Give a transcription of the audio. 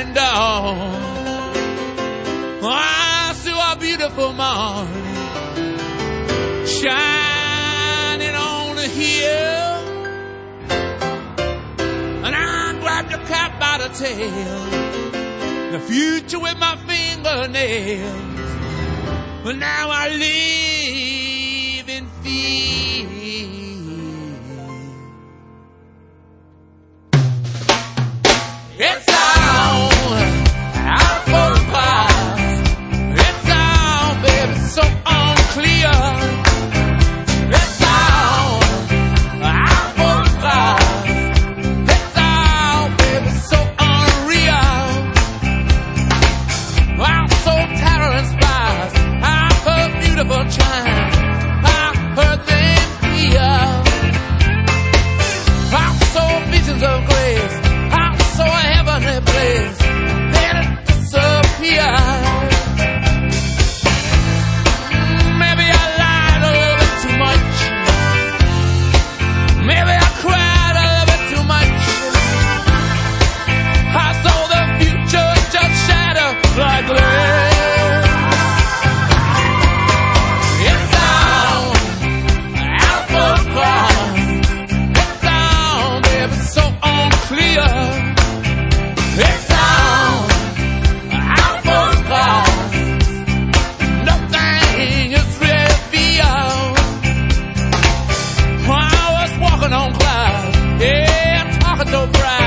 and dawn. I saw a beautiful morning shining on a hill, and I grabbed the cat by the tail, the future with my fingernails. But now I live in fear. It's on, out for the past. It's on, baby, so unclear. It's on, out for the past. It's on, baby, so unreal. I'm so terror inspired. I've heard beautiful chimes. I've heard them clear. I saw visions of grace. So a heavenly place, then it disappeared. Maybe I lied a little bit too much. Maybe I cried a little bit too much. I saw the future just shadow like glass. It's on, out for the cross. It's on, baby, so unclear. It's on, out for the cause. Nothing is revealed. I was walking on clouds, yeah, talking so proud.